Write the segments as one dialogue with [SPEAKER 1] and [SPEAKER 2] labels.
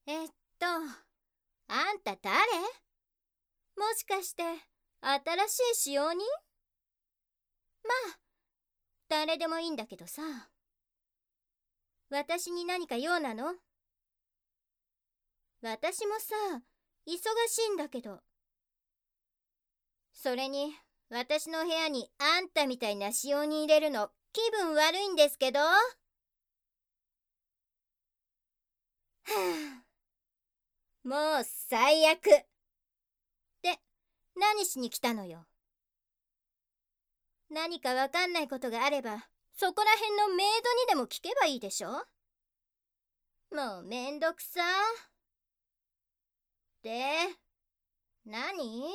[SPEAKER 1] えっと、あんた誰？もしかして新しい使用人？まあ、誰でもいいんだけどさ。私に何か用なの？私もさ、忙しいんだけど。それに、私の部屋にあんたみたいな使用人入れるの気分悪いんですけど。はあ、もう最悪。で、何しに来たのよ。何かわかんないことがあれば、そこら辺のメイドにでも聞けばいいでしょ。もうめんどくさ。で、何？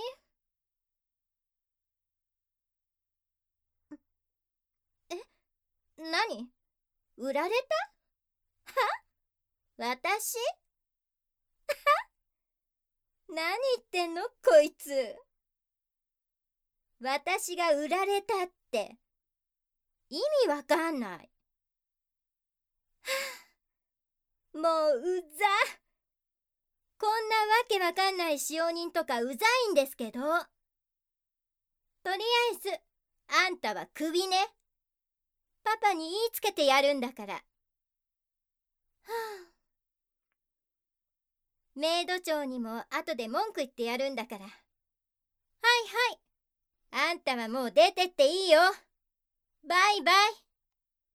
[SPEAKER 1] え、何？売られた？は？私？何言ってんのこいつ。私が売られたって意味わかんない。もううざ。こんなわけわかんない使用人とかうざいんですけど。とりあえずあんたはクビね。パパに言いつけてやるんだから。はあ、メイド長にも後で文句言ってやるんだから。はいはい、あんたはもう出てっていいよ。バイバイ。